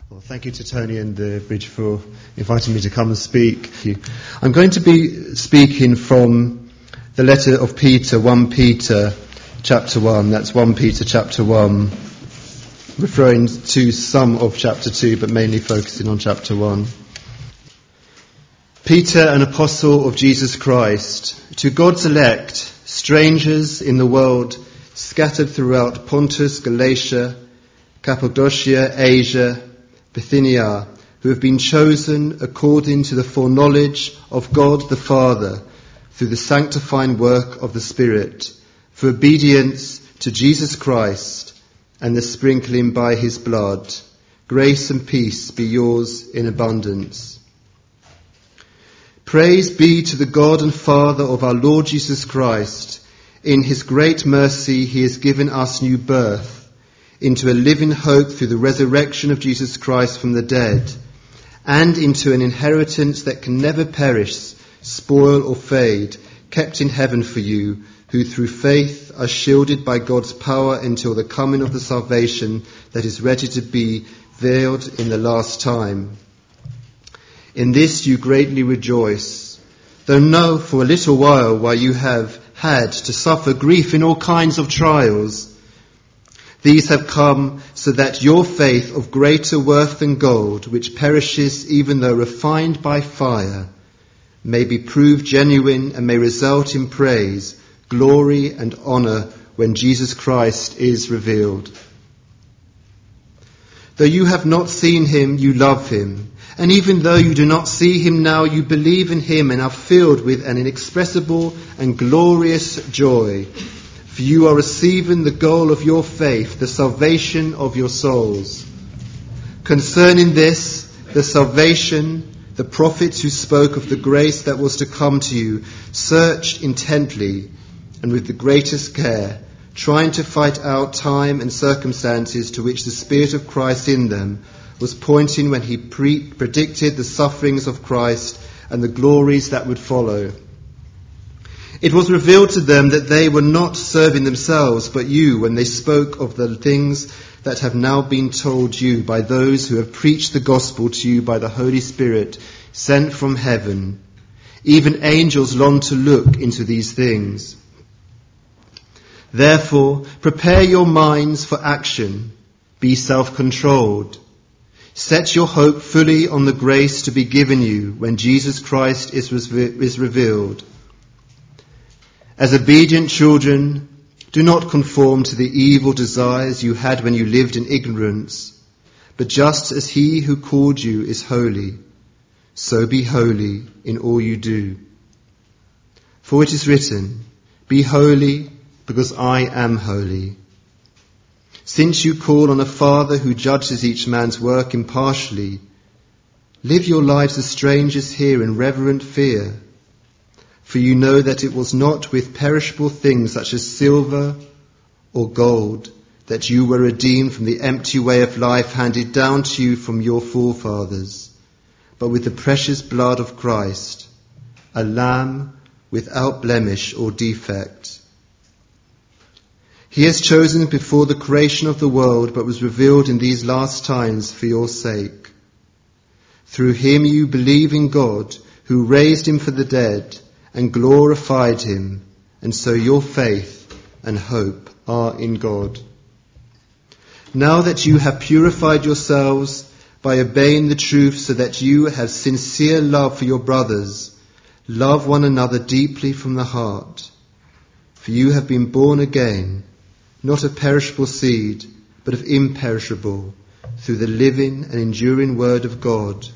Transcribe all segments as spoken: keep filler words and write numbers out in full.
Well, thank you to Tony and the Bridge for inviting me to come and speak. I'm going to be speaking from the letter of Peter, First Peter chapter one. That's First Peter chapter one, referring to some of chapter two, but mainly focusing on chapter one. Peter, an apostle of Jesus Christ, to God's elect, strangers in the world, scattered throughout Pontus, Galatia, Cappadocia, Asia, Bithynia, who have been chosen according to the foreknowledge of God the Father, through the sanctifying work of the Spirit, for obedience to Jesus Christ and the sprinkling by his blood. Grace and peace be yours in abundance. Praise be to the God and Father of our Lord Jesus Christ. In his great mercy he has given us new birth into a living hope through the resurrection of Jesus Christ from the dead, and into an inheritance that can never perish, spoil or fade, kept in heaven for you, who through faith are shielded by God's power until the coming of the salvation that is ready to be veiled in the last time. In this you greatly rejoice, though know for a little while why you have had to suffer grief in all kinds of trials. These have come so that your faith of greater worth than gold, which perishes even though refined by fire, may be proved genuine and may result in praise, glory and honour when Jesus Christ is revealed. Though you have not seen him, you love him. And even though you do not see him now, you believe in him and are filled with an inexpressible and glorious joy. For you are receiving the goal of your faith, the salvation of your souls. Concerning this, the salvation, the prophets who spoke of the grace that was to come to you searched intently and with the greatest care, trying to fight out time and circumstances to which the Spirit of Christ in them was pointing when he pre- predicted the sufferings of Christ and the glories that would follow. It was revealed to them that they were not serving themselves but you when they spoke of the things that have now been told you by those who have preached the gospel to you by the Holy Spirit sent from heaven. Even angels long to look into these things. Therefore, prepare your minds for action. Be self-controlled. Set your hope fully on the grace to be given you when Jesus Christ is, is revealed. As obedient children, do not conform to the evil desires you had when you lived in ignorance, but just as he who called you is holy, so be holy in all you do. For it is written, be holy because I am holy. Since you call on a Father who judges each man's work impartially, live your lives as strangers here in reverent fear. For you know that it was not with perishable things such as silver or gold that you were redeemed from the empty way of life handed down to you from your forefathers, but with the precious blood of Christ, a lamb without blemish or defect. He has chosen before the creation of the world, but was revealed in these last times for your sake. Through him you believe in God, who raised him from the dead and glorified him, and so your faith and hope are in God. Now that you have purified yourselves by obeying the truth, so that you have sincere love for your brothers, love one another deeply from the heart. For you have been born again, not of perishable seed, but of imperishable, through the living and enduring word of God.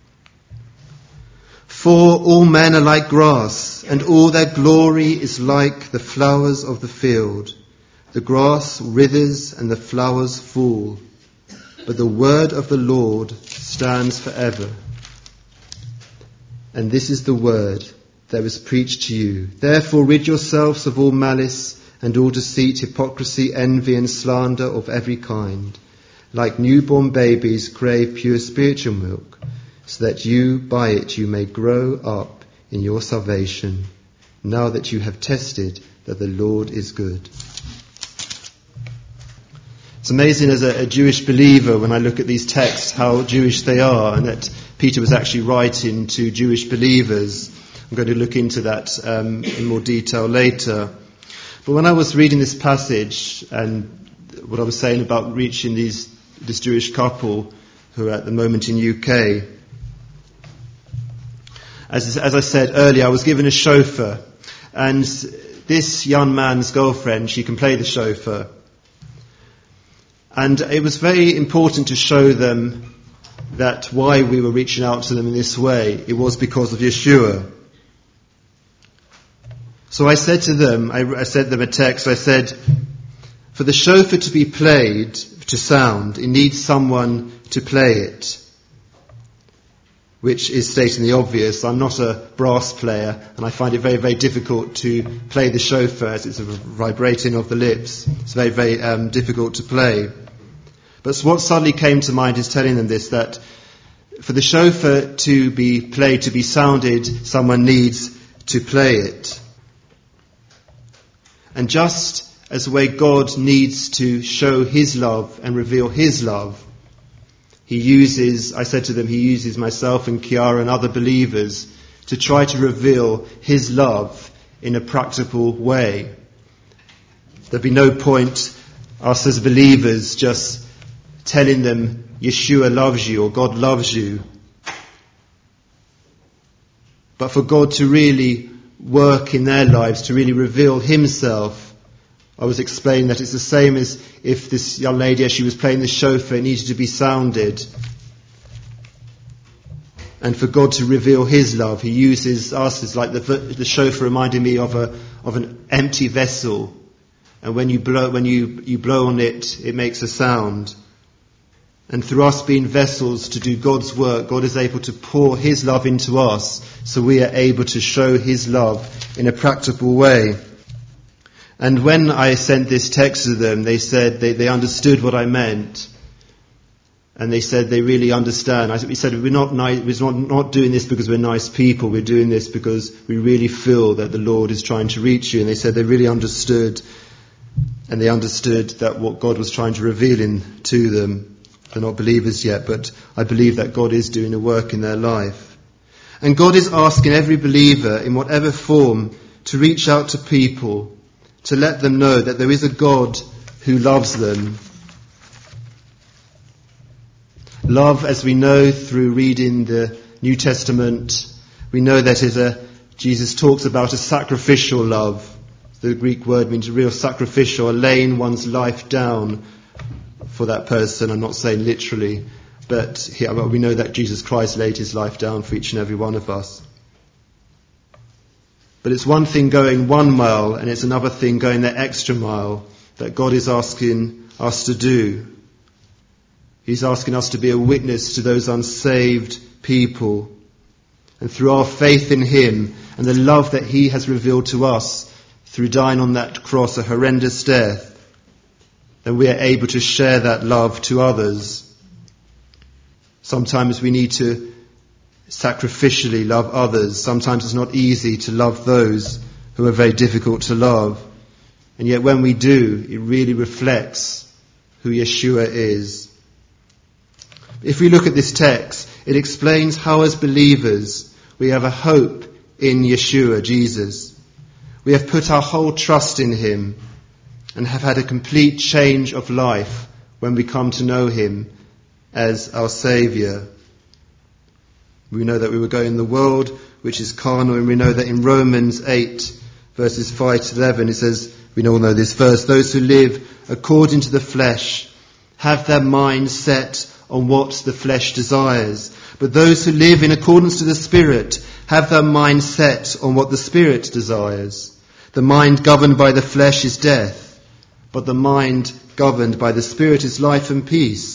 For all men are like grass, and all their glory is like the flowers of the field. The grass withers and the flowers fall, but the word of the Lord stands forever. And this is the word that was preached to you. Therefore rid yourselves of all malice and all deceit, hypocrisy, envy and slander of every kind. Like newborn babies, crave pure spiritual milk, so that you, by it, you may grow up in your salvation, now that you have tested that the Lord is good. It's amazing as a, a Jewish believer when I look at these texts how Jewish they are, and that Peter was actually writing to Jewish believers. I'm going to look into that um, in more detail later. But when I was reading this passage and what I was saying about reaching these this Jewish couple who are at the moment in U K, as, as I said earlier, I was given a chauffeur, and this young man's girlfriend, she can play the chauffeur. And it was very important to show them that why we were reaching out to them in this way, it was because of Yeshua. So I said to them, I, I sent them a text, I said, for the shofar to be played, to sound, it needs someone to play it. Which is stating the obvious. I'm not a brass player, and I find it very, very difficult to play the shofar as it's a vibrating of the lips. It's very, very um, difficult to play. But what suddenly came to mind is telling them this, that for the shofar to be played, to be sounded, someone needs to play it. And just as the way God needs to show his love and reveal his love, he uses, I said to them, he uses myself and Kiara and other believers to try to reveal his love in a practical way. There'd be no point us as believers just telling them Yeshua loves you or God loves you. But for God to really work in their lives, to really reveal himself. I was explaining that it's the same as if this young lady, as she was playing the shofar, it needed to be sounded. And for God to reveal his love, he uses us as like the, the shofar reminding me of a of an empty vessel. And when you blow when you, you blow on it, it makes a sound. And through us being vessels to do God's work, God is able to pour his love into us, so we are able to show his love in a practical way. And when I sent this text to them, they said they, they understood what I meant. And they said they really understand. I we said we're not nice, we're not, not doing this because we're nice people. We're doing this because we really feel that the Lord is trying to reach you. And they said they really understood. And they understood that what God was trying to reveal in, to them. They're not believers yet, but I believe that God is doing a work in their life. And God is asking every believer in whatever form to reach out to people, to let them know that there is a God who loves them. Love, as we know through reading the New Testament, we know that is a, Jesus talks about a sacrificial love. The Greek word means real sacrificial, laying one's life down for that person. I'm not saying literally, but here, we know that Jesus Christ laid his life down for each and every one of us. But it's one thing going one mile, and it's another thing going that extra mile that God is asking us to do. He's asking us to be a witness to those unsaved people. And through our faith in him and the love that he has revealed to us through dying on that cross, a horrendous death, then we are able to share that love to others. Sometimes we need to sacrificially love others. Sometimes it's not easy to love those who are very difficult to love. And yet when we do, it really reflects who Yeshua is. If we look at this text, it explains how as believers we have a hope in Yeshua, Jesus. We have put our whole trust in him and have had a complete change of life when we come to know him as our Saviour. We know that we were going in the world which is carnal, and we know that in Romans eight verses five to eleven it says, we all know this verse, those who live according to the flesh have their mind set on what the flesh desires. But those who live in accordance to the Spirit have their mind set on what the Spirit desires. The mind governed by the flesh is death, but the mind governed by the Spirit is life and peace.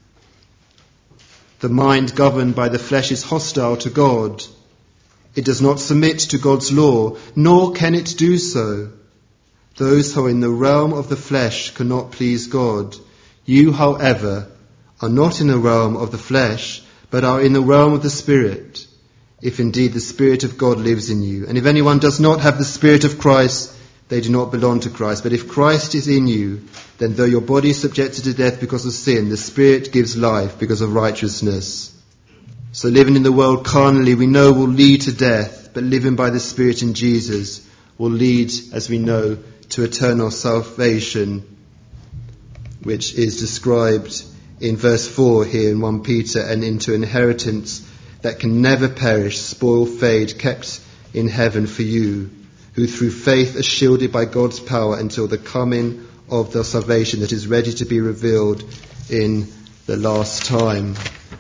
The mind governed by the flesh is hostile to God. It does not submit to God's law, nor can it do so. Those who are in the realm of the flesh cannot please God. You, however, are not in the realm of the flesh, but are in the realm of the Spirit, if indeed the Spirit of God lives in you. And if anyone does not have the Spirit of Christ, they do not belong to Christ. But if Christ is in you, then though your body is subjected to death because of sin, the Spirit gives life because of righteousness. So living in the world carnally, we know, will lead to death, but living by the Spirit in Jesus will lead, as we know, to eternal salvation, which is described in verse four here in First Peter, and into inheritance that can never perish, spoil, fade, kept in heaven for you, who through faith are shielded by God's power until the coming of the salvation that is ready to be revealed in the last time.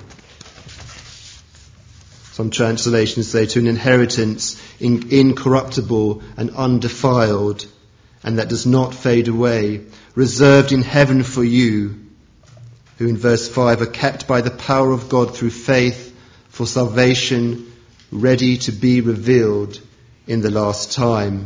Some translations say to an inheritance in, incorruptible and undefiled, and that does not fade away, reserved in heaven for you, who in verse five are kept by the power of God through faith for salvation, ready to be revealed in the last time.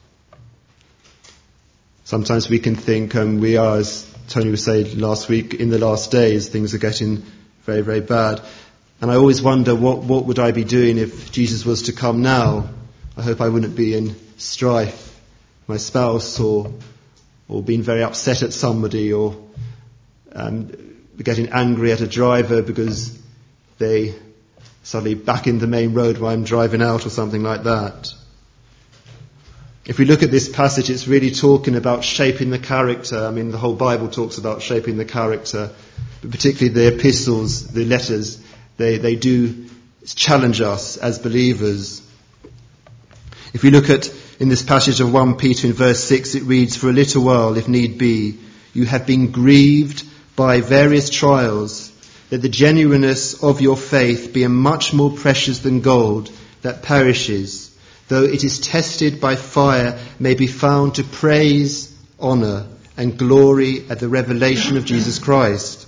Sometimes we can think um, we are, as Tony was saying last week, in the last days. Things are getting very, very bad. And I always wonder, what, what would I be doing if Jesus was to come now? I hope I wouldn't be in strife with my spouse, or or being very upset at somebody, or um, getting angry at a driver because they suddenly back in the main road while I'm driving out or something like that. If we look at this passage, it's really talking about shaping the character. I mean, the whole Bible talks about shaping the character, but particularly the epistles, the letters, they, they do challenge us as believers. If we look at, in this passage of First Peter in verse six, it reads, "For a little while, if need be, you have been grieved by various trials, that the genuineness of your faith, being much more precious than gold that perishes, though it is tested by fire, may be found to praise, honour and glory at the revelation of Jesus Christ."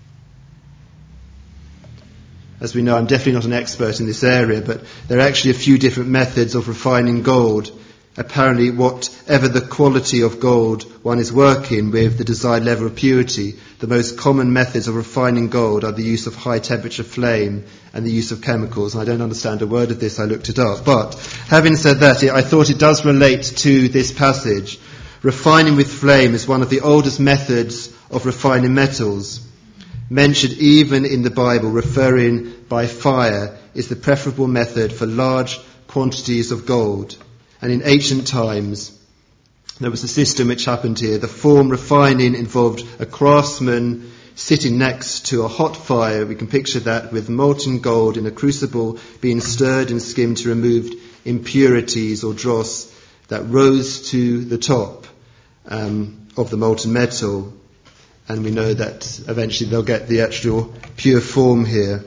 As we know, I'm definitely not an expert in this area, but there are actually a few different methods of refining gold. Apparently, whatever the quality of gold one is working with, the desired level of purity, the most common methods of refining gold are the use of high temperature flame and the use of chemicals. And I don't understand a word of this, I looked it up. But having said that, I thought it does relate to this passage. Refining with flame is one of the oldest methods of refining metals. Mentioned even in the Bible, referring by fire is the preferable method for large quantities of gold. And in ancient times, there was a system which happened here. The form refining involved a craftsman sitting next to a hot fire. We can picture that, with molten gold in a crucible being stirred and skimmed to remove impurities or dross that rose to the top um, of the molten metal. And we know that eventually they'll get the actual pure form here.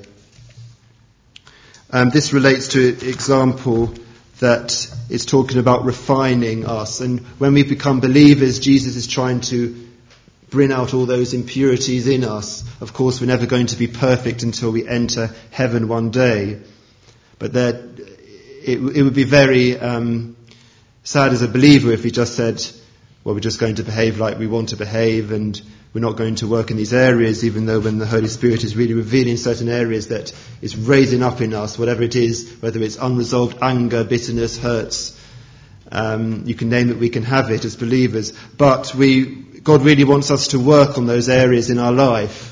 Um, this relates to an example that is talking about refining us. And when we become believers, Jesus is trying to bring out all those impurities in us. Of course, we're never going to be perfect until we enter heaven one day. But that it, it would be very um, sad as a believer if we just said, well, we're just going to behave like we want to behave, and we're not going to work in these areas, even though when the Holy Spirit is really revealing certain areas that is raising up in us, whatever it is, whether it's unresolved anger, bitterness, hurts, um, you can name it, we can have it as believers. But we, God really wants us to work on those areas in our life.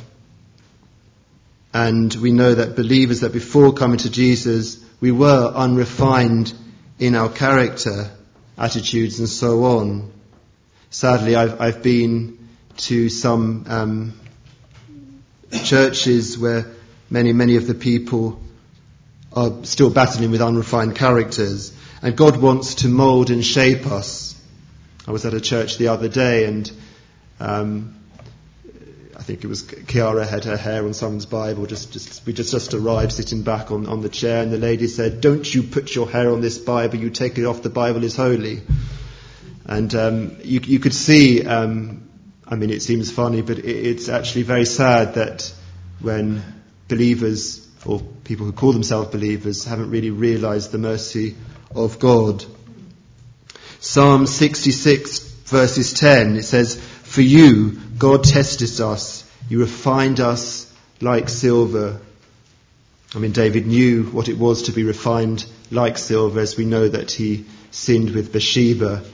And we know that believers, that before coming to Jesus, we were unrefined in our character, attitudes and so on. Sadly, I've, I've been to some um, churches where many, many of the people are still battling with unrefined characters. And God wants to mould and shape us. I was at a church the other day, and um, I think it was Kiara had her hair on someone's Bible. Just, just we just, just arrived, sitting back on, on the chair, and the lady said, "Don't you put your hair on this Bible, you take it off, the Bible is holy." And um, you, you could see, um, I mean, it seems funny, but it, it's actually very sad that when believers, or people who call themselves believers, haven't really realised the mercy of God. Psalm sixty-six verses ten, it says, "For you, God tested us, you refined us like silver." I mean, David knew what it was to be refined like silver, as we know that he sinned with Bathsheba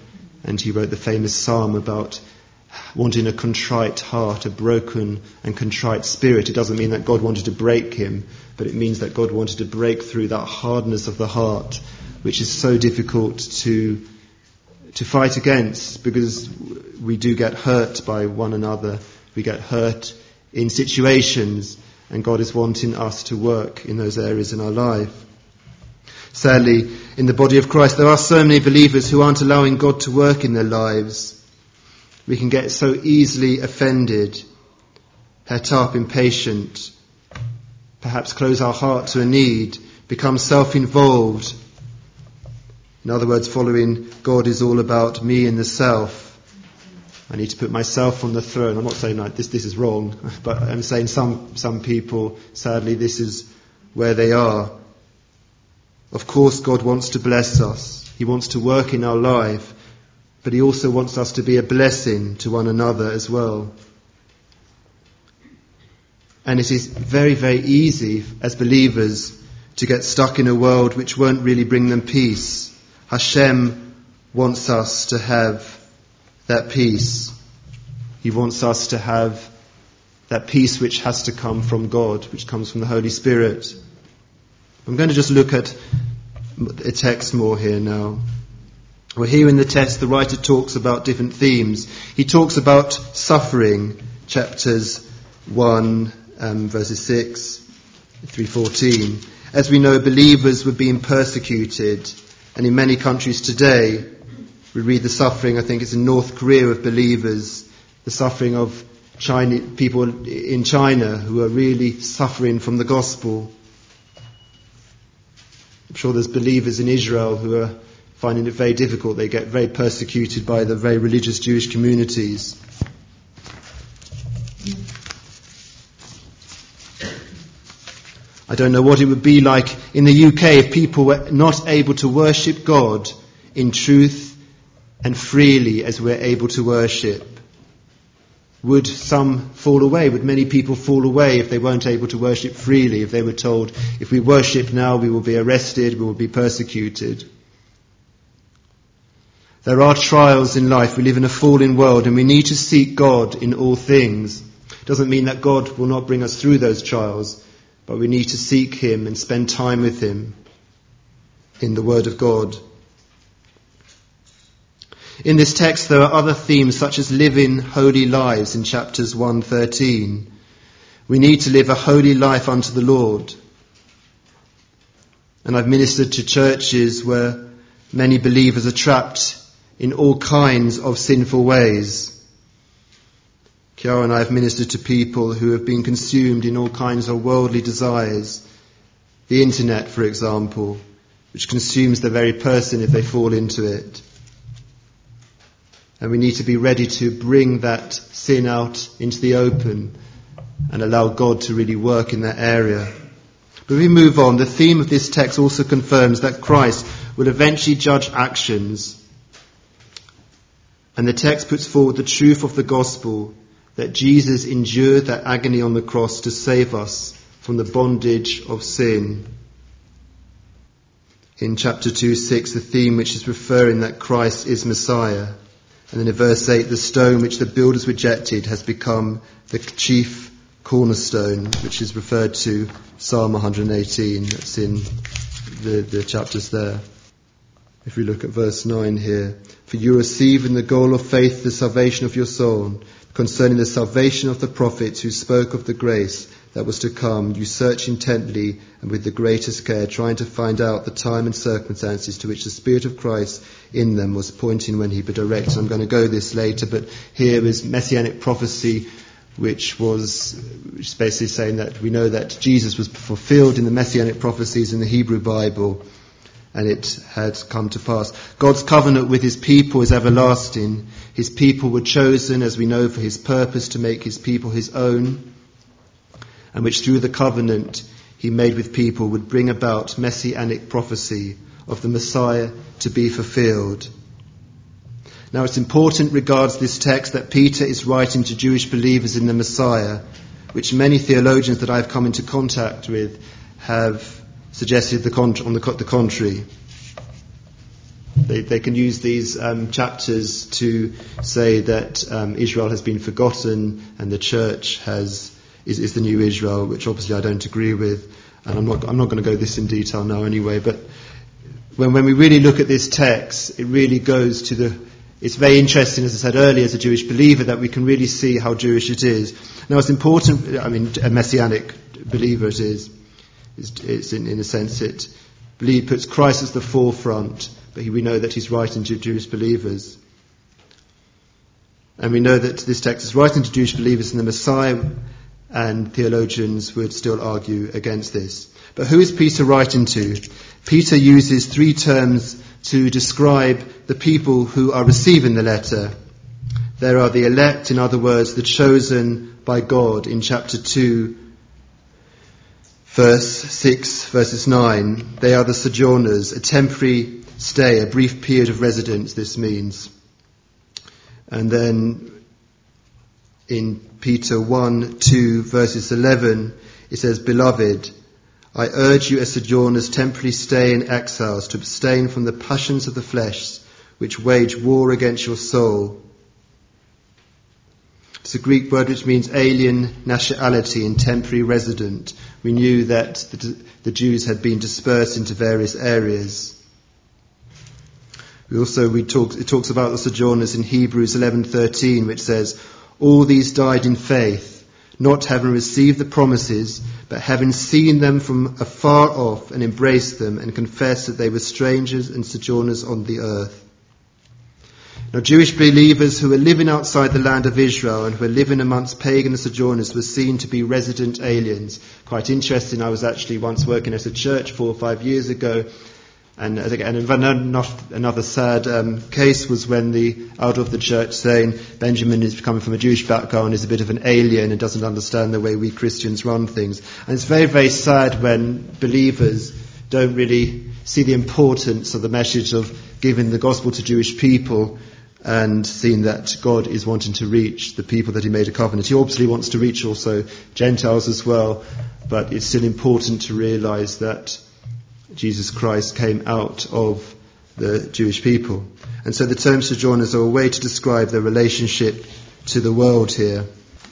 And he wrote the famous psalm about wanting a contrite heart, a broken and contrite spirit. It doesn't mean that God wanted to break him, but it means that God wanted to break through that hardness of the heart, which is so difficult to to fight against, because we do get hurt by one another. We get hurt in situations, and God is wanting us to work in those areas in our life. Sadly, in the body of Christ, there are so many believers who aren't allowing God to work in their lives. We can get so easily offended, het up, impatient, perhaps close our heart to a need, become self-involved. In other words, following God is all about me and the self. I need to put myself on the throne. I'm not saying like this, this is wrong, but I'm saying some, some people, sadly, this is where they are. Of course, God wants to bless us. He wants to work in our life, but he also wants us to be a blessing to one another as well. And it is very, very easy as believers to get stuck in a world which won't really bring them peace. Hashem wants us to have that peace. He wants us to have that peace which has to come from God, which comes from the Holy Spirit. I'm going to just look at a text more here now. Well, here in the text, the writer talks about different themes. He talks about suffering, chapters one, um, verses six through fourteen. As we know, believers were being persecuted, and in many countries today, we read the suffering, I think it's in North Korea, of believers, the suffering of China, people in China who are really suffering from the gospel. I'm sure there's believers in Israel who are finding it very difficult. They get very persecuted by the very religious Jewish communities. I don't know what it would be like in the U K if people were not able to worship God in truth and freely as we're able to worship. Would some fall away? Would many people fall away if they weren't able to worship freely, if they were told, if we worship now, we will be arrested, we will be persecuted? There are trials in life. We live in a fallen world, and we need to seek God in all things. It doesn't mean that God will not bring us through those trials, but we need to seek him and spend time with him in the Word of God. In this text, there are other themes such as living holy lives in chapters one thirteen. We need to live a holy life unto the Lord. And I've ministered to churches where many believers are trapped in all kinds of sinful ways. Chiara and I have ministered to people who have been consumed in all kinds of worldly desires. The internet, for example, which consumes the very person if they fall into it. And we need to be ready to bring that sin out into the open and allow God to really work in that area. But we move on. The theme of this text also confirms that Christ will eventually judge actions. And the text puts forward the truth of the gospel, that Jesus endured that agony on the cross to save us from the bondage of sin. In chapter two six, the theme which is referring that Christ is Messiah. And then in verse eight, the stone which the builders rejected has become the chief cornerstone, which is referred to Psalm one eighteen. That's in the, the chapters there. If we look at verse nine here. For you receive in the goal of faith the salvation of your soul. Concerning the salvation of the prophets who spoke of the grace that was to come, you search intently and with the greatest care, trying to find out the time and circumstances to which the Spirit of Christ in them was pointing when he directed. I'm going to go this later, but here is messianic prophecy, which was which is basically saying that we know that Jesus was fulfilled in the messianic prophecies in the Hebrew Bible, and it had come to pass. God's covenant with his people is everlasting. His people were chosen, as we know, for his purpose to make his people his own, and which through the covenant he made with people would bring about messianic prophecy of the Messiah to be fulfilled. Now it's important regards this text that Peter is writing to Jewish believers in the Messiah, which many theologians that I've come into contact with have suggested the, con- on the, the contrary. They, they can use these um, chapters to say that um, Israel has been forgotten and the church has is, is the new Israel, which obviously I don't agree with. And I'm not I'm not going to go this in detail now anyway. But when when we really look at this text, it really goes to the. It's very interesting, as I said earlier, as a Jewish believer, that we can really see how Jewish it is. Now, it's important. I mean, a messianic believer it is. It's, it's in, in a sense it believe, puts Christ as the forefront, but he, we know that he's writing to Jewish believers. And we know that this text is writing to Jewish believers in the Messiah, and theologians would still argue against this. But who is Peter writing to? Peter uses three terms to describe the people who are receiving the letter. There are the elect, in other words, the chosen by God in chapter two, verse six, verses nine. They are the sojourners, a temporary stay, a brief period of residence, this means. And then in Peter one, two, verses eleven, it says, Beloved, I urge you as sojourners temporarily stay in exiles to abstain from the passions of the flesh which wage war against your soul. It's a Greek word which means alien nationality and temporary resident. We knew that the, the Jews had been dispersed into various areas. We also we talk, it talks about the sojourners in Hebrews eleven thirteen, which says, All these died in faith, not having received the promises, but having seen them from afar off and embraced them and confessed that they were strangers and sojourners on the earth. Now, Jewish believers who were living outside the land of Israel and who were living amongst pagan sojourners were seen to be resident aliens. Quite interesting. I was actually once working at a church four or five years ago, and, and another sad um, case was when the elder of the church saying Benjamin is coming from a Jewish background, is a bit of an alien and doesn't understand the way we Christians run things. And it's very, very sad when believers don't really see the importance of the message of giving the gospel to Jewish people and seeing that God is wanting to reach the people that he made a covenant. He obviously wants to reach also Gentiles as well, but it's still important to realise that Jesus Christ came out of the Jewish people. And so the term sojourners are a way to describe their relationship to the world here.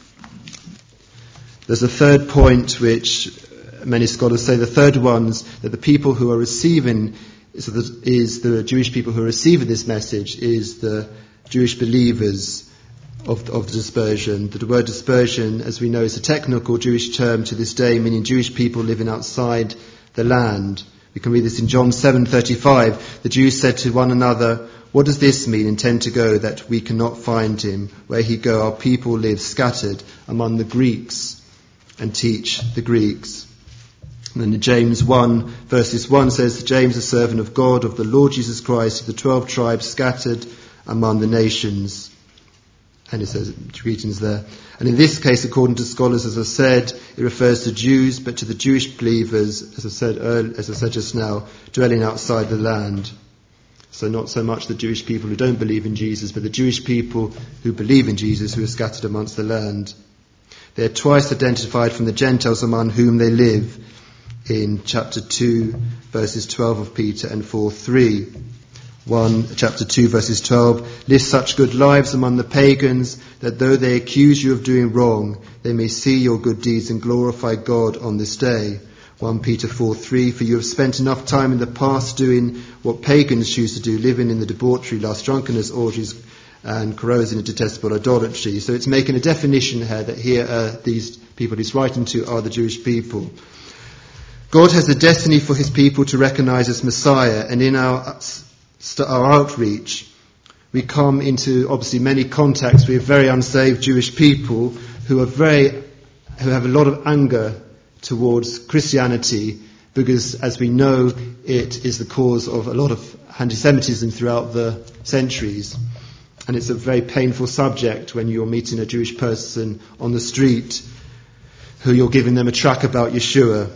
There's a third point which many scholars say, the third one's that the people who are receiving So that is the Jewish people who are receiving this message is the Jewish believers of, of the dispersion. The word dispersion, as we know, is a technical Jewish term to this day, meaning Jewish people living outside the land. We can read this in John seven thirty-five. The Jews said to one another, What does this mean, intend to go, that we cannot find him? Where he go, our people live scattered among the Greeks and teach the Greeks. And then James one, verses one says, James, a servant of God, of the Lord Jesus Christ, of the twelve tribes scattered among the nations. And it says, greetings there. And in this case, according to scholars, as I said, it refers to Jews, but to the Jewish believers, as I said earlier, as I said just now, dwelling outside the land. So not so much the Jewish people who don't believe in Jesus, but the Jewish people who believe in Jesus, who are scattered amongst the land. They are twice identified from the Gentiles among whom they live, in chapter two, verses twelve of Peter, and four three. one, chapter two, verses twelve, live such good lives among the pagans that though they accuse you of doing wrong, they may see your good deeds and glorify God on this day. First Peter four three, for you have spent enough time in the past doing what pagans choose to do, living in the debauchery, lust, drunkenness, orgies, and carousing in detestable idolatry. So it's making a definition here that here uh, these people he's writing to are the Jewish people. God has a destiny for his people to recognize as Messiah, and in our our outreach, we come into obviously many contacts with very unsaved Jewish people who are very, who have a lot of anger towards Christianity, because as we know, it is the cause of a lot of anti-Semitism throughout the centuries. And it's a very painful subject when you're meeting a Jewish person on the street who you're giving them a tract about Yeshua.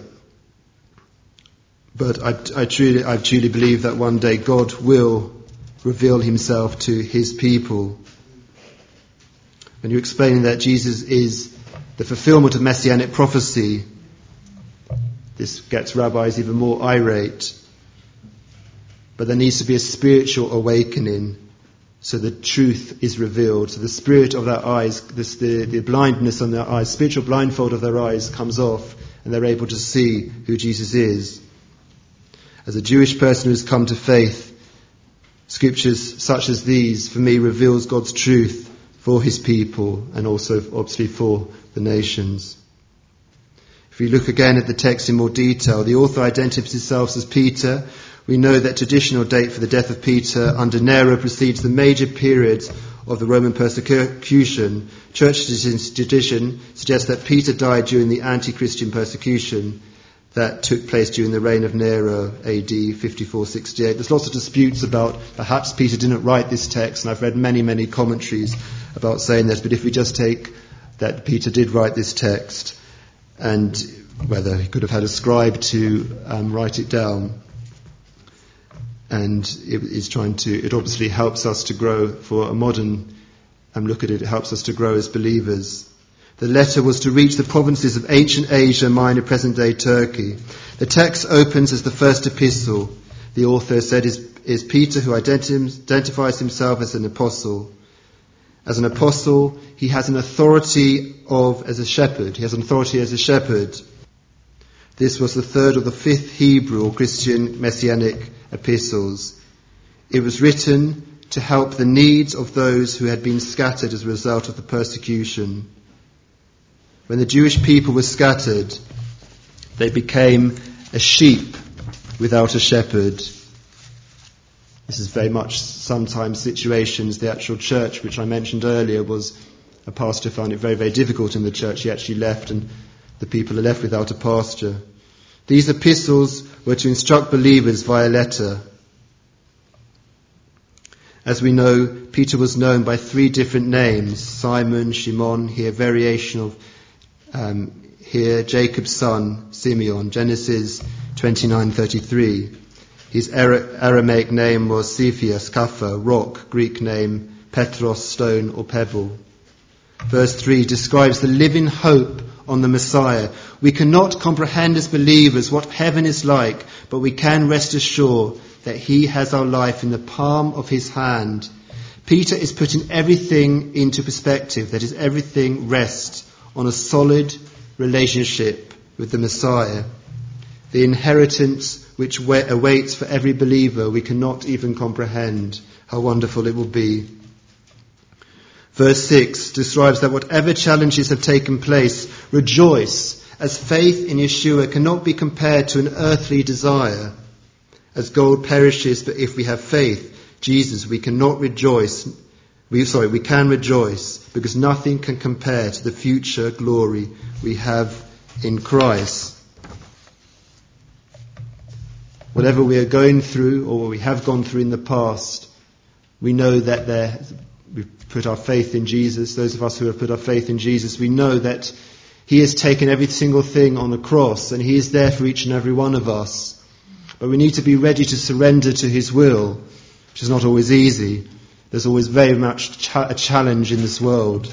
But I, I truly, I truly believe that one day God will reveal himself to his people. When you're explaining that Jesus is the fulfillment of messianic prophecy, this gets rabbis even more irate. But there needs to be a spiritual awakening so the truth is revealed. So the spirit of their eyes, this, the, the blindness on their eyes, spiritual blindfold of their eyes comes off and they're able to see who Jesus is. As a Jewish person who's come to faith, scriptures such as these, for me, reveals God's truth for his people and also obviously for the nations. If we look again at the text in more detail, the author identifies himself as Peter. We know that traditional date for the death of Peter under Nero precedes the major periods of the Roman persecution. Church tradition suggests that Peter died during the anti-Christian persecution that took place during the reign of Nero, A D fifty-four sixty-eight. There's lots of disputes about perhaps Peter didn't write this text, and I've read many, many commentaries about saying this, but if we just take that Peter did write this text, and whether he could have had a scribe to um, write it down, and it is trying to, it obviously helps us to grow for a modern um, look at it, it helps us to grow as believers. The letter was to reach the provinces of ancient Asia Minor, present-day Turkey. The text opens as the first epistle. The author said is, is Peter, who identi- identifies himself as an apostle. As an apostle, he has an authority of as a shepherd. He has an authority as a shepherd. This was the third or the fifth Hebrew or Christian messianic epistles. It was written to help the needs of those who had been scattered as a result of the persecution. When the Jewish people were scattered, they became a sheep without a shepherd. This is very much sometimes situations. The actual church, which I mentioned earlier, was a pastor found it very, very difficult in the church. He actually left and the people are left without a pastor. These epistles were to instruct believers via letter. As we know, Peter was known by three different names: Simon, Shimon, here variation of um, here Jacob's son, Simeon, Genesis twenty-nine thirty-three. His Aramaic name was Cephas, Kapha, rock, Greek name Petros, stone or pebble. Verse three describes the living hope on the Messiah. We cannot comprehend as believers what heaven is like, but we can rest assured that he has our life in the palm of his hand. Peter is putting everything into perspective, that is, everything rests on a solid relationship with the Messiah. The inheritance which awaits for every believer we cannot even comprehend. How wonderful it will be. Verse six describes that whatever challenges have taken place, rejoice, as faith in Yeshua cannot be compared to an earthly desire. As gold perishes, but if we have faith, Jesus, we cannot rejoice. We, sorry, we can rejoice because nothing can compare to the future glory we have in Christ. Whatever we are going through or what we have gone through in the past, we know that there, we've put our faith in Jesus. Those of us who have put our faith in Jesus, we know that he has taken every single thing on the cross and he is there for each and every one of us. But we need to be ready to surrender to his will, which is not always easy. There's always very much cha- a challenge in this world.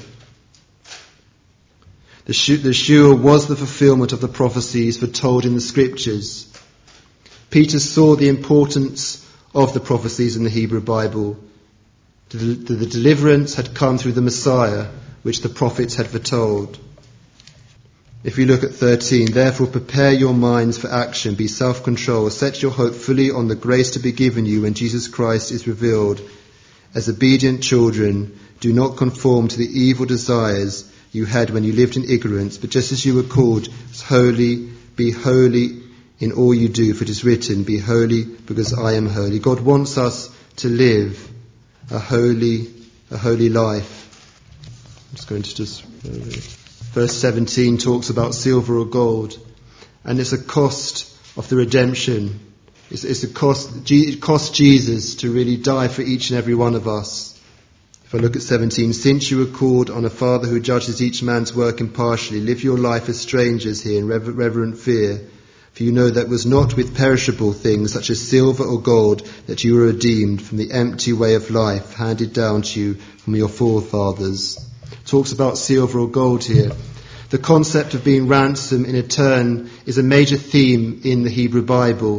The Yeshua was the fulfillment of the prophecies foretold in the scriptures. Peter saw the importance of the prophecies in the Hebrew Bible. The, the, the deliverance had come through the Messiah, which the prophets had foretold. If we look at thirteen, therefore prepare your minds for action, be self-controlled, set your hope fully on the grace to be given you when Jesus Christ is revealed. As obedient children, do not conform to the evil desires you had when you lived in ignorance, but just as you were called as holy, be holy in all you do, for it is written, be holy because I am holy. God wants us to live a holy, a holy life. I'm just going to just... Verse seventeen talks about silver or gold, and it's a cost of the redemption. It's, it's a cost, it costs Jesus to really die for each and every one of us. If I look at seventeen, since you were called on a Father who judges each man's work impartially, live your life as strangers here in rever- reverent fear. For you know that it was not with perishable things such as silver or gold that you were redeemed from the empty way of life handed down to you from your forefathers. Talks about silver or gold here. The concept of being ransomed in a turn is a major theme in the Hebrew Bible.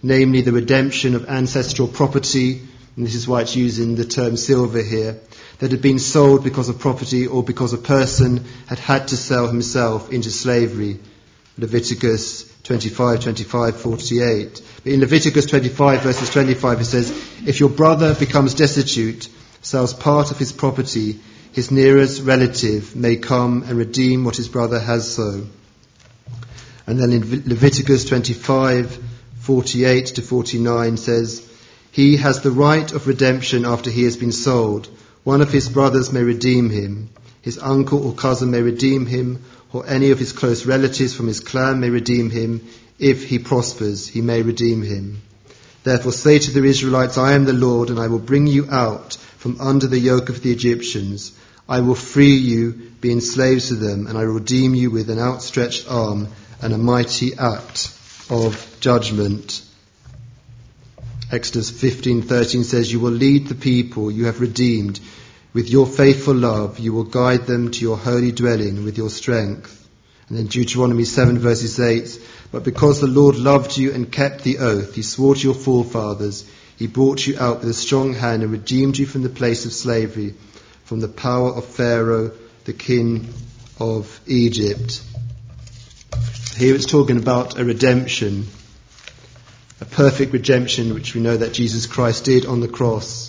namely the redemption of ancestral property, and this is why it's using the term silver here, that had been sold because of property or because a person had had to sell himself into slavery. Leviticus twenty-five, twenty-five, forty-eight. But in Leviticus twenty-five, verses twenty-five, it says, if your brother becomes destitute, sells part of his property, his nearest relative may come and redeem what his brother has so. And then in Leviticus twenty-five, forty-eight to forty-nine says, he has the right of redemption after he has been sold. One of his brothers may redeem him. His uncle or cousin may redeem him, or any of his close relatives from his clan may redeem him. If he prospers, he may redeem him. Therefore say to the Israelites, I am the Lord, and I will bring you out from under the yoke of the Egyptians. I will free you, being slaves to them, and I will redeem you with an outstretched arm and a mighty act of judgment. Exodus fifteen thirteen says, you will lead the people you have redeemed. With your faithful love, you will guide them to your holy dwelling with your strength. And then Deuteronomy seven verses eight, but because the Lord loved you and kept the oath he swore to your forefathers, he brought you out with a strong hand and redeemed you from the place of slavery, from the power of Pharaoh, the king of Egypt. Here it's talking about a redemption, a perfect redemption, which we know that Jesus Christ did on the cross.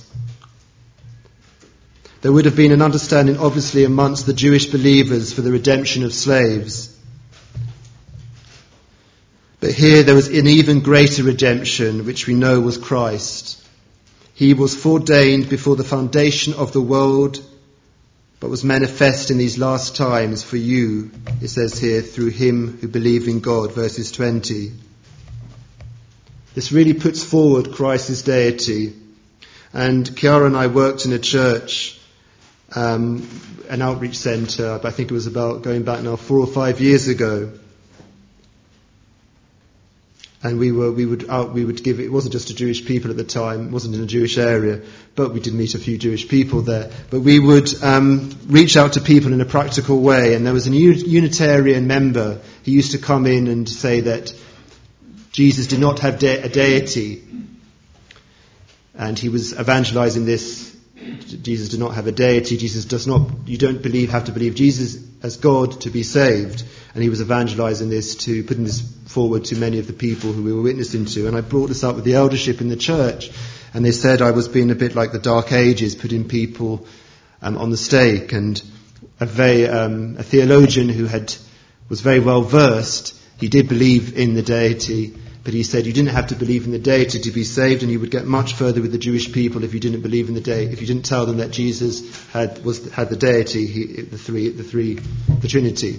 There would have been an understanding, obviously, amongst the Jewish believers for the redemption of slaves. But here there was an even greater redemption, which we know was Christ. He was foreordained before the foundation of the world, but was manifest in these last times for you, it says here, through him who believe in God, verses twenty. This really puts forward Christ's deity. And Chiara and I worked in a church, um, an outreach centre, I think it was about going back now four or five years ago. And we were, we would out, we would give, it wasn't just to Jewish people at the time, it wasn't in a Jewish area, but we did meet a few Jewish people there. But we would um, reach out to people in a practical way. And there was a Unitarian member who used to come in and say that Jesus did not have de- a deity. And he was evangelizing this. Jesus did not have a deity. Jesus does not, you don't believe, have to believe Jesus as God to be saved. And he was evangelizing this, to putting this forward to many of the people who we were witnessing to. And I brought this up with the eldership in the church. And they said I was being a bit like the Dark Ages, putting people um, on the stake. And a, very, um, a theologian who had was very well versed, he did believe in the deity. But he said you didn't have to believe in the deity to be saved, and you would get much further with the Jewish people if you didn't believe in the deity, if you didn't tell them that Jesus had was had the deity, he, the three, the three, the Trinity.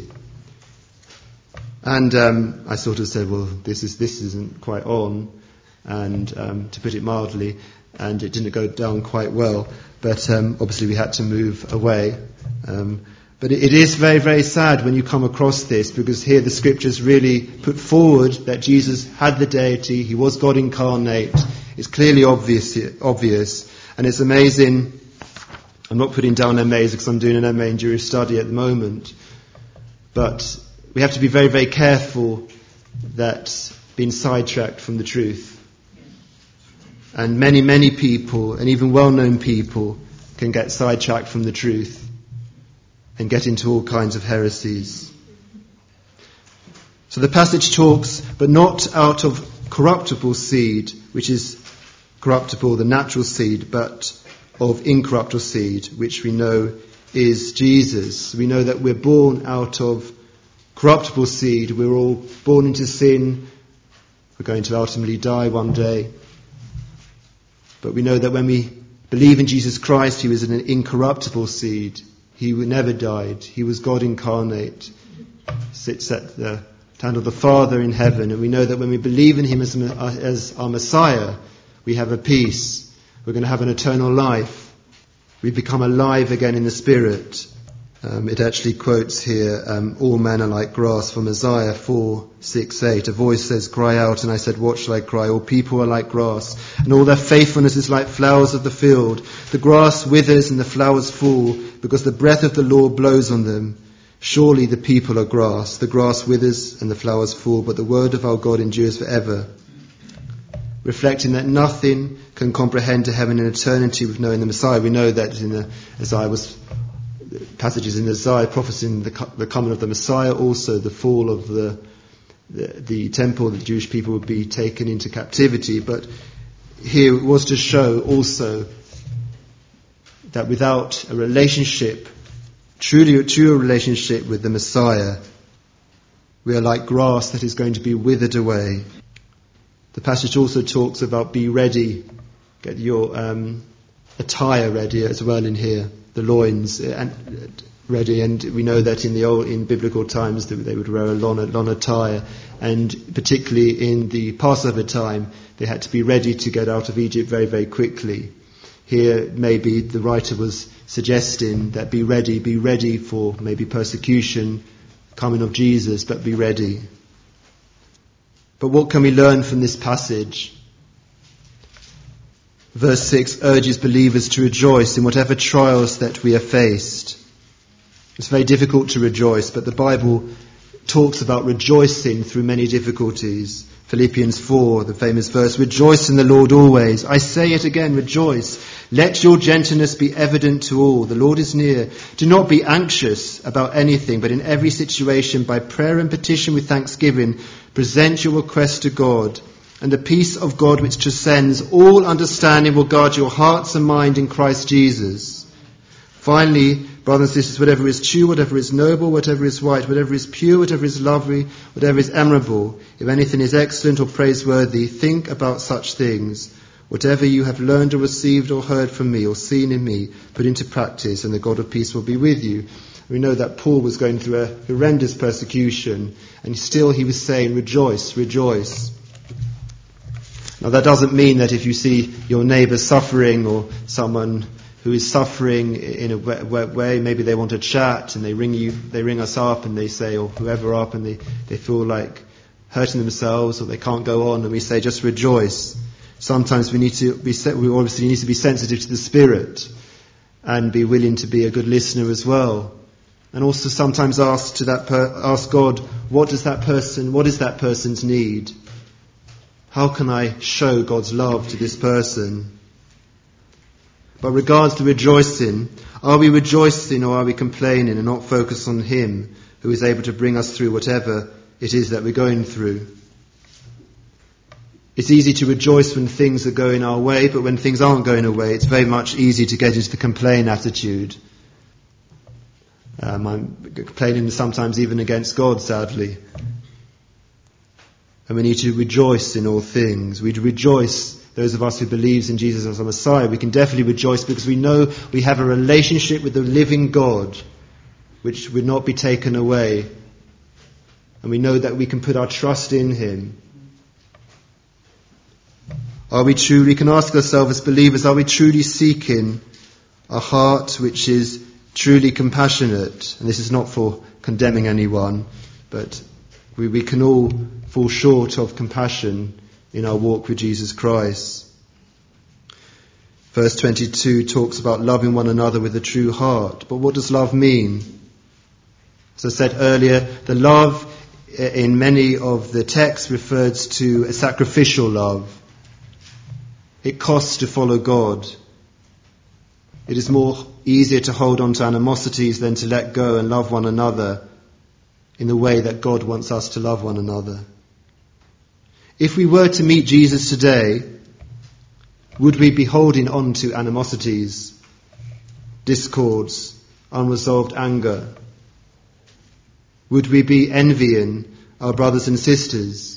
And um, I sort of said, well, this is this isn't quite on, and um, to put it mildly, and it didn't go down quite well. But um, obviously we had to move away. Um, But it is very, very sad when you come across this, because here the scriptures really put forward that Jesus had the deity, he was God incarnate. It's clearly obvious, obvious. And it's amazing. I'm not putting down M As because I'm doing an M A in Jewish study at the moment. But we have to be very, very careful that being sidetracked from the truth. And many, many people, and even well-known people, can get sidetracked from the truth and get into all kinds of heresies. So the passage talks, but not out of corruptible seed, which is corruptible, the natural seed, but of incorruptible seed, which we know is Jesus. We know that we're born out of corruptible seed. We're all born into sin. We're going to ultimately die one day. But we know that when we believe in Jesus Christ, he was an incorruptible seed. He never died. He was God incarnate. Sits at the hand of the Father in heaven. And we know that when we believe in him as, as our Messiah, we have a peace. We're going to have an eternal life. We become alive again in the Spirit. Um, it actually quotes here, um, all men are like grass from Isaiah four, six, eight. A voice says, cry out. And I said, what shall I cry? All people are like grass, and all their faithfulness is like flowers of the field. The grass withers and the flowers fall, because the breath of the Lord blows on them. Surely the people are grass. The grass withers and the flowers fall, but the word of our God endures forever. reflecting that nothing can comprehend to heaven in eternity with knowing the Messiah. We know that in the Isaiah was passages in Isaiah prophesying the, the coming of the Messiah, also the fall of the, the the temple, the Jewish people would be taken into captivity. But here it was to show also that without a relationship, truly a true relationship with the Messiah, we are like grass that is going to be withered away. The passage also talks about be ready, get your um, attire ready as well in here, the loins and ready. And we know that in the old, in biblical times, that they would wear a long, long attire, and particularly in the Passover time, they had to be ready to get out of Egypt very, very quickly. Here, maybe the writer was suggesting that be ready, be ready for maybe persecution, coming of Jesus, but be ready. But what can we learn from this passage? Verse six urges believers to rejoice in whatever trials that we are faced. It's very difficult to rejoice, but the Bible talks about rejoicing through many difficulties. Philippians four, the famous verse, rejoice in the Lord always. I say it again, rejoice. Let your gentleness be evident to all. The Lord is near. Do not be anxious about anything, but in every situation, by prayer and petition with thanksgiving, present your request to God. And the peace of God which transcends all understanding will guard your hearts and mind in Christ Jesus. Finally, brothers and sisters, whatever is true, whatever is noble, whatever is right, whatever is pure, whatever is lovely, whatever is admirable, if anything is excellent or praiseworthy, think about such things. Whatever you have learned or received or heard from me or seen in me, put into practice, and the God of peace will be with you. We know that Paul was going through a horrendous persecution, and still he was saying, rejoice, rejoice. Now that doesn't mean that if you see your neighbour suffering or someone who is suffering in a way, maybe they want to chat and they ring you, they ring us up and they say, or whoever up, and they, they feel like hurting themselves or they can't go on, and we say, just rejoice. Sometimes we need to be, we obviously need to be sensitive to the Spirit and be willing to be a good listener as well. And also sometimes ask to that per, ask God, what does that person, what is that person's need? How can I show God's love to this person? But regards to rejoicing, are we rejoicing or are we complaining and not focused on Him who is able to bring us through whatever it is that we're going through? It's easy to rejoice when things are going our way, but when things aren't going away, it's very much easy to get into the complain attitude. Um, I'm complaining sometimes even against God, sadly. And we need to rejoice in all things. We rejoice, those of us who believes in Jesus as our Messiah, we can definitely rejoice because we know we have a relationship with the living God which would not be taken away. And we know that we can put our trust in Him. Are we truly, we can ask ourselves as believers, are we truly seeking a heart which is truly compassionate? And this is not for condemning anyone, but we, we can all fall short of compassion in our walk with Jesus Christ. Verse twenty-two talks about loving one another with a true heart. But what does love mean? As I said earlier, the love in many of the texts refers to a sacrificial love. It costs to follow God. It is more easier to hold on to animosities than to let go and love one another in the way that God wants us to love one another. If we were to meet Jesus today, would we be holding on to animosities, discords, unresolved anger? Would we be envying our brothers and sisters?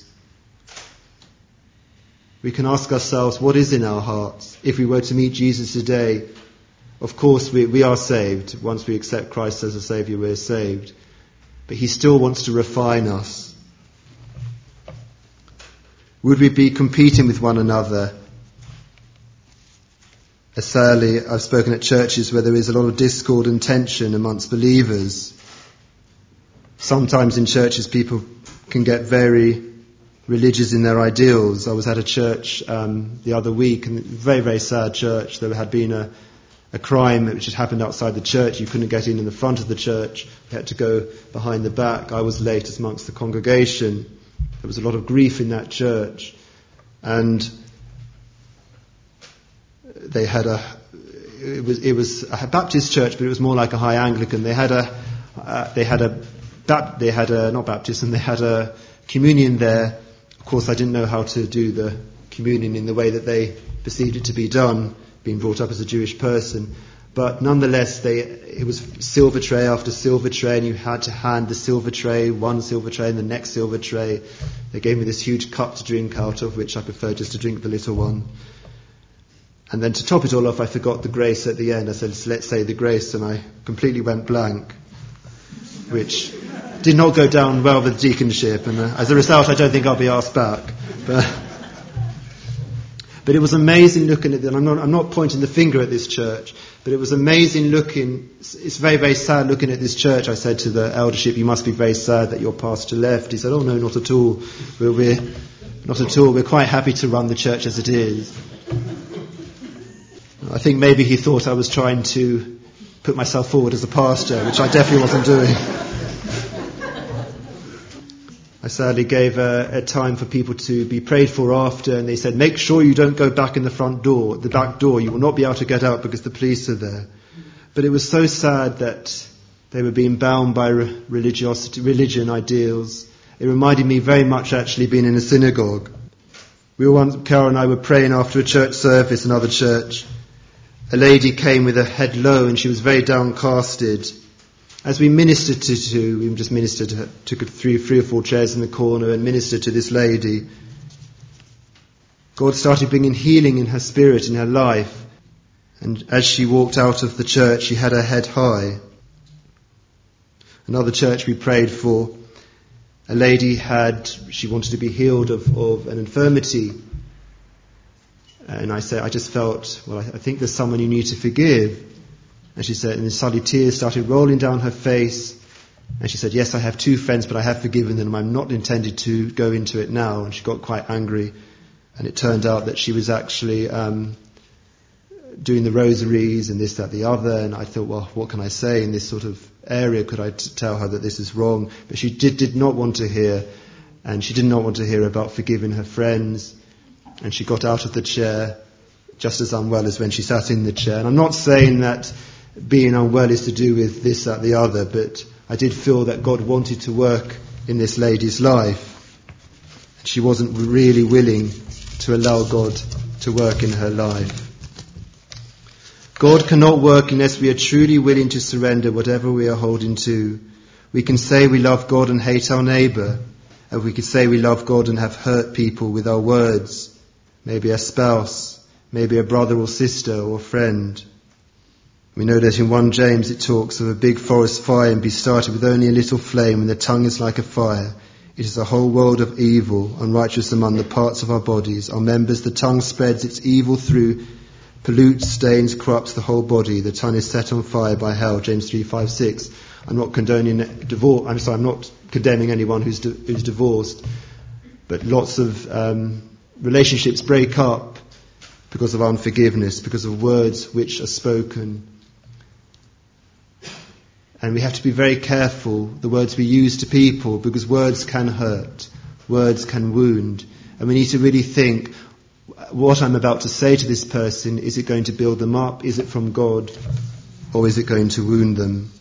We can ask ourselves, what is in our hearts? If we were to meet Jesus today, of course we, we are saved. Once we accept Christ as a Saviour, we're saved. But He still wants to refine us. Would we be competing with one another? As sadly, I've spoken at churches where there is a lot of discord and tension amongst believers. Sometimes in churches people can get very religious in their ideals. I was at a church um, the other week, and a very, very sad church. There had been a, a crime which had happened outside the church. You couldn't get in in the front of the church. You had to go behind the back. I was late amongst the congregation. There was a lot of grief in that church. And they had a, it was it was a Baptist church, but it was more like a high Anglican. They had a, uh, they had a, they had a, not baptism, they had a communion there. Of course, I didn't know how to do the communion in the way that they perceived it to be done, being brought up as a Jewish person. But nonetheless, they, it was silver tray after silver tray, and you had to hand the silver tray, one silver tray and the next silver tray. They gave me this huge cup to drink out of, which I prefer just to drink the little one. And then to top it all off, I forgot the grace at the end. I said, let's say the grace, and I completely went blank, which did not go down well with deaconship, and uh, as a result, I don't think I'll be asked back. But, but it was amazing looking at them. I'm not, I'm not pointing the finger at this church, but it was amazing looking. It's very, very sad looking at this church. I said to the eldership, you must be very sad that your pastor left. He said, oh no, not at all. We're, we're not at all. We're quite happy to run the church as it is. I think maybe he thought I was trying to put myself forward as a pastor, which I definitely wasn't doing. I sadly gave a, a time for people to be prayed for after, and they said, make sure you don't go back in the front door, the back door. You will not be able to get out because the police are there. But it was so sad that they were being bound by re- religiosity, religion ideals. It reminded me very much actually being in a synagogue. We were once, Carol and I were praying after a church service, another church. A lady came with her head low and she was very downcasted. As we ministered to, to we just ministered, to, took three, three or four chairs in the corner and ministered to this lady. God started bringing healing in her spirit, in her life. And as she walked out of the church, she had her head high. Another church we prayed for, a lady had, she wanted to be healed of, of an infirmity. And I said, I just felt, well, I, I think there's someone you need to forgive. And she said, and then suddenly tears started rolling down her face. And she said, yes, I have two friends, but I have forgiven them. I'm not intended to go into it now. And she got quite angry. And it turned out that she was actually um, doing the rosaries and this, that, the other. And I thought, well, what can I say in this sort of area? Could I t- tell her that this is wrong? But she did, did not want to hear. And she did not want to hear about forgiving her friends. And she got out of the chair just as unwell as when she sat in the chair. And I'm not saying that being unwell is to do with this, that, the other, but I did feel that God wanted to work in this lady's life. She wasn't really willing to allow God to work in her life. God cannot work unless we are truly willing to surrender whatever we are holding to. We can say we love God and hate our neighbour, and we can say we love God and have hurt people with our words, maybe a spouse, maybe a brother or sister or friend. We know that in First James it talks of a big forest fire and be started with only a little flame, and the tongue is like a fire. It is a whole world of evil, unrighteous among the parts of our bodies. Our members, the tongue spreads its evil through, pollutes, stains, corrupts the whole body. The tongue is set on fire by hell, James three, five, six. I'm not condoning divorce. I'm sorry, I'm not condemning anyone who's di- who's divorced, but lots of um, relationships break up because of unforgiveness, because of words which are spoken. And we have to be very careful the words we use to people, because words can hurt, words can wound, and we need to really think, what I'm about to say to this person, is it going to build them up? Is it from God? Or is it going to wound them?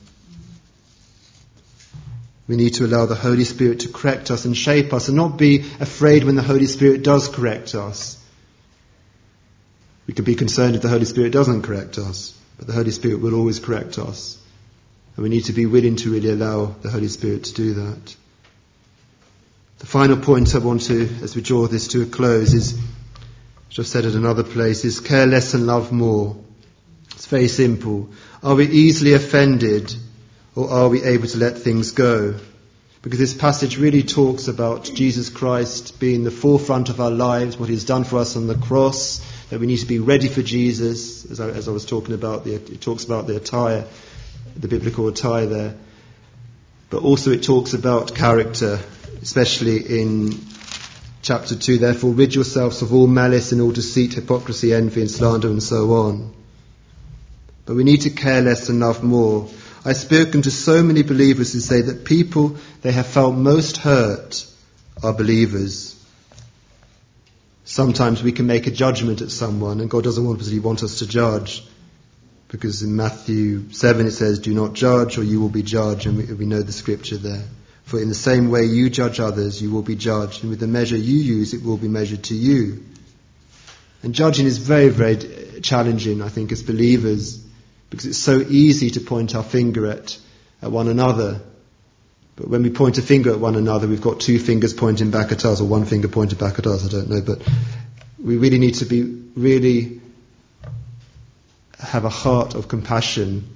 We need to allow the Holy Spirit to correct us and shape us, and not be afraid when the Holy Spirit does correct us. We can be concerned if the Holy Spirit doesn't correct us, but the Holy Spirit will always correct us. And we need to be willing to really allow the Holy Spirit to do that. The final point I want to, as we draw this to a close, is, which I've said at another place, is care less and love more. It's very simple. Are we easily offended, or are we able to let things go? Because this passage really talks about Jesus Christ being the forefront of our lives, what he's done for us on the cross, that we need to be ready for Jesus, as I, as I was talking about, the, it talks about the attire, the biblical attire there. But also it talks about character, especially in chapter two. Therefore rid yourselves of all malice and all deceit, hypocrisy, envy and slander and so on. But we need to care less and love more. I've spoken to so many believers who say that people they have felt most hurt are believers. Sometimes we can make a judgment at someone, and God doesn't obviously want us to judge, because in Matthew seven it says, do not judge or you will be judged, and we, we know the scripture there. For in the same way you judge others, you will be judged, and with the measure you use, it will be measured to you. And judging is very, very challenging, I think, as believers, because it's so easy to point our finger at, at one another. But when we point a finger at one another, we've got two fingers pointing back at us, or one finger pointed back at us, I don't know. But we really need to be, really have a heart of compassion.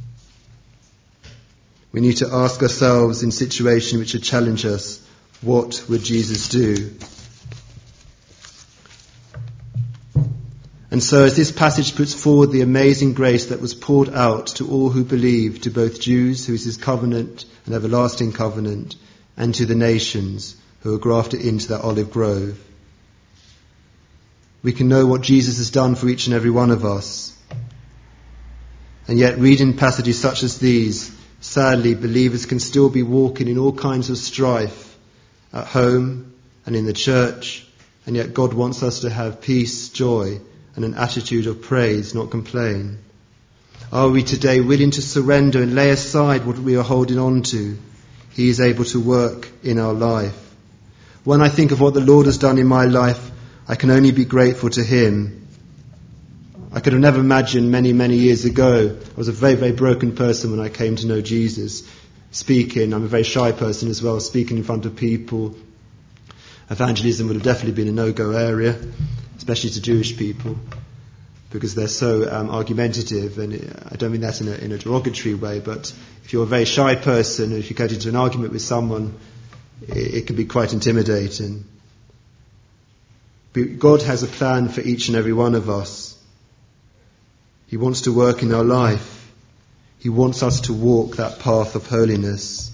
We need to ask ourselves in situations which would challenge us, what would Jesus do? And so as this passage puts forward the amazing grace that was poured out to all who believe, to both Jews, who is his covenant and everlasting covenant, and to the nations who are grafted into that olive grove, we can know what Jesus has done for each and every one of us. And yet, reading passages such as these, sadly, believers can still be walking in all kinds of strife at home and in the church, and yet God wants us to have peace, joy, and an attitude of praise, not complain. Are we today willing to surrender and lay aside what we are holding on to? He is able to work in our life. When I think of what the Lord has done in my life, I can only be grateful to him. I could have never imagined many, many years ago, I was a very, very broken person when I came to know Jesus. Speaking, I'm a very shy person as well, speaking in front of people. Evangelism would have definitely been a no-go area, especially to Jewish people, because they're so um, argumentative, and it, I don't mean that in a, in a derogatory way, but if you're a very shy person, and if you get into an argument with someone, it, it can be quite intimidating. But God has a plan for each and every one of us. He wants to work in our life. He wants us to walk that path of holiness.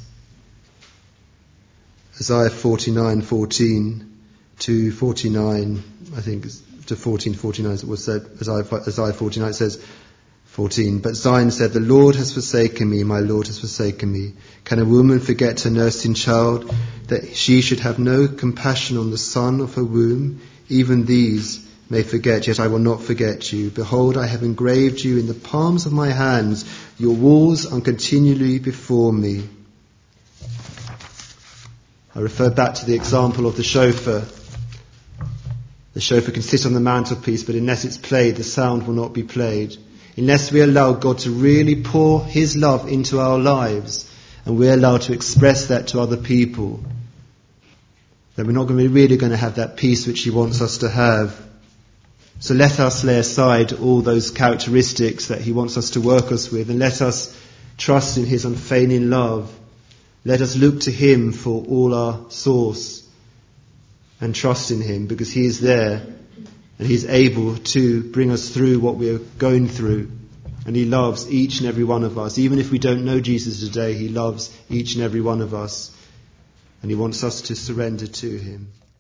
Isaiah forty-nine fourteen to forty-nine, I think to fourteen forty-nine as it was said. Isaiah forty-nine says fourteen. But Zion said, the Lord has forsaken me, my Lord has forsaken me. Can a woman forget her nursing child, that she should have no compassion on the son of her womb? Even these may forget, yet I will not forget you. Behold, I have engraved you in the palms of my hands. Your walls are continually before me. I refer back to the example of the shofar. The shofar can sit on the mantelpiece, but unless it's played, the sound will not be played. Unless we allow God to really pour his love into our lives, and we're allowed to express that to other people, then we're not going to be really going to have that peace which he wants us to have. So let us lay aside all those characteristics that he wants us to work us with, and let us trust in his unfailing love. Let us look to him for all our source and trust in him, because he is there and he's able to bring us through what we are going through. And he loves each and every one of us. Even if we don't know Jesus today, he loves each and every one of us. And he wants us to surrender to him.